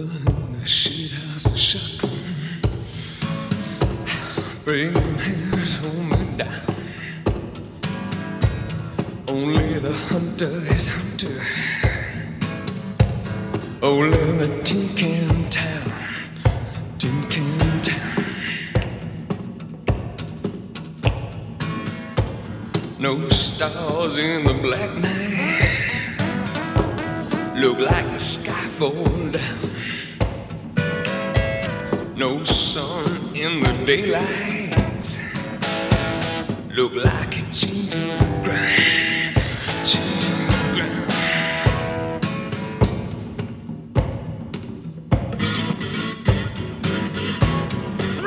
in the shit house of shotgun, bringing his homie down. Only the hunter is hunted. Only the tin can town, tin can town. No stars in the black night. Look like the sky fall down. No sun in the daylight. Look like it's into the ground.